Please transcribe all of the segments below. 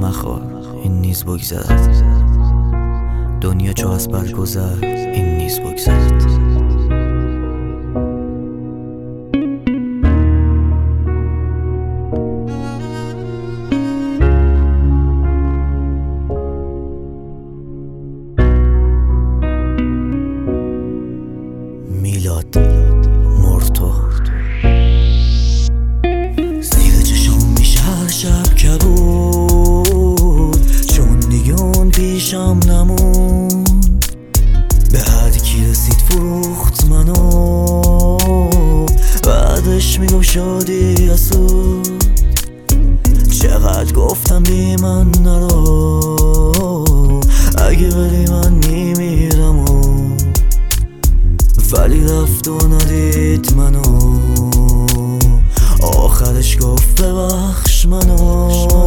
مخوار این نیز بگذرد، دنیا چو از برگذر این نیز بگذرد. میلاد مرتو زیر چشم میشه هر شب کبود، چون دیگه اون پیشم نمون. به حدی کی رسید فروخت منو، بعدش میگم شادی اسود. چقدر گفتم بی من نرو، اگه بری من میمیرم ولی رفت و ندید منو. آخرش گفت ببخش منو.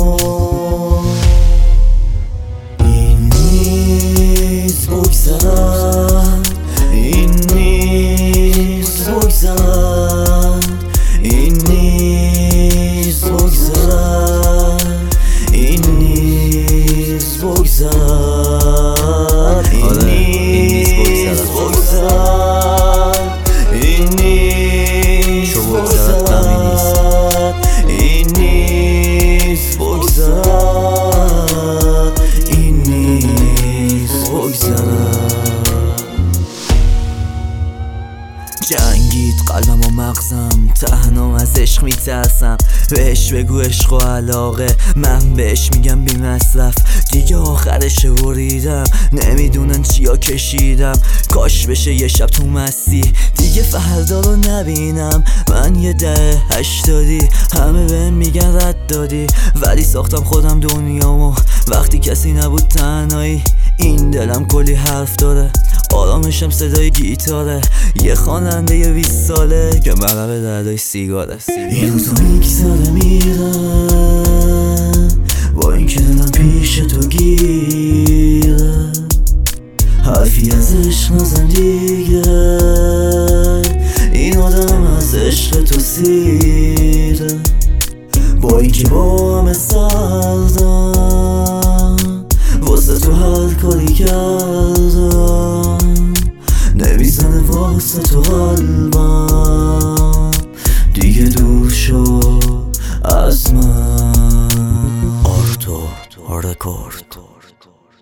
این نیز بگذرد، این نیز بگذرد، این نیز بگذرد، این نیز بگذرد، این نیز بگذرد. جنگید قلبم و مغزم، تنها از عشق میترسم. بهش بگو عشق و علاقه، من بهش میگم بی مصرف. دیگه آخرش بریدم، نمیدونن چیا کشیدم. کاش بشه یه شب تو مستی دیگه فردا رو نبینم. من یه 80 همه بهم میگن رد دادی، ولی ساختم خودم دنیامو وقتی کسی نبود تنهایی. این دلم کلی حرف داره، آرامشم صدای گیتاره. یه خواننده 20 ساله که ملقه دردای سیگاره. این روزا میگذره میره با این که دلم پیش تو گیره. حرفی از عشق نزن دیگه، این آدم از عشق تو سیره. با این که با همه سردم واسه تو هر کاری کردم، نمیزنه واسه تو قلبم دیگه دور شو از من. آرتو رکورد.